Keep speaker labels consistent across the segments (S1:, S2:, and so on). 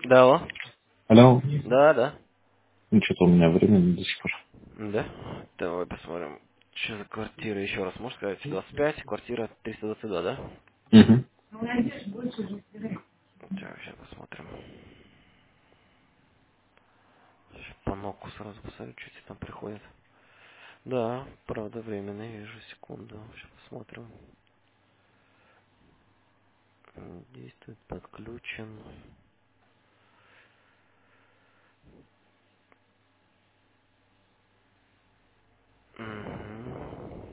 S1: Да, алло.
S2: Алло.
S1: Да, да.
S2: Ну, что-то у меня времени до сих пор.
S1: Да? Давай посмотрим. Что за квартира еще раз? Можешь сказать? 25, квартира 322, да?
S2: Угу.
S1: Так, сейчас посмотрим. Сейчас по ноку сразу посмотрю, что тебе там приходит. Да, правда, временный, вижу, секунду. Сейчас посмотрим. Действует, подключен. Мгм.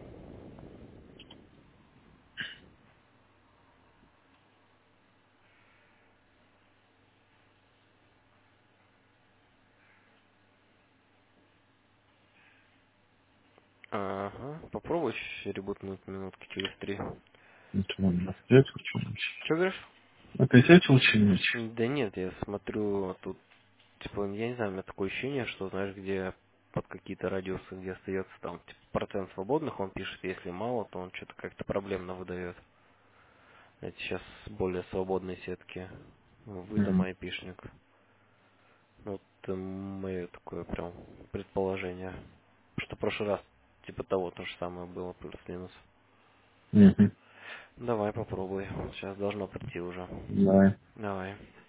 S1: Ага, попробуй ребутнуть минутки через 3.
S2: Это ладно. Опять что-нибудь?
S1: Что говоришь?
S2: Опять что-нибудь?
S1: Да нет, я смотрю, тут, типа, я не знаю, у меня такое ощущение, что, знаешь, где под какие-то радиусы, где остается там типа, процент свободных, он пишет, если мало, то он что-то как-то проблемно выдает. Это сейчас более свободные сетки. Выдам
S2: Угу.
S1: айпишник. Вот мое такое прям предположение. Что в прошлый раз типа того то же самое было, плюс-минус.
S2: Угу.
S1: Давай попробуй. Сейчас должно прийти уже.
S2: Да.
S1: Давай.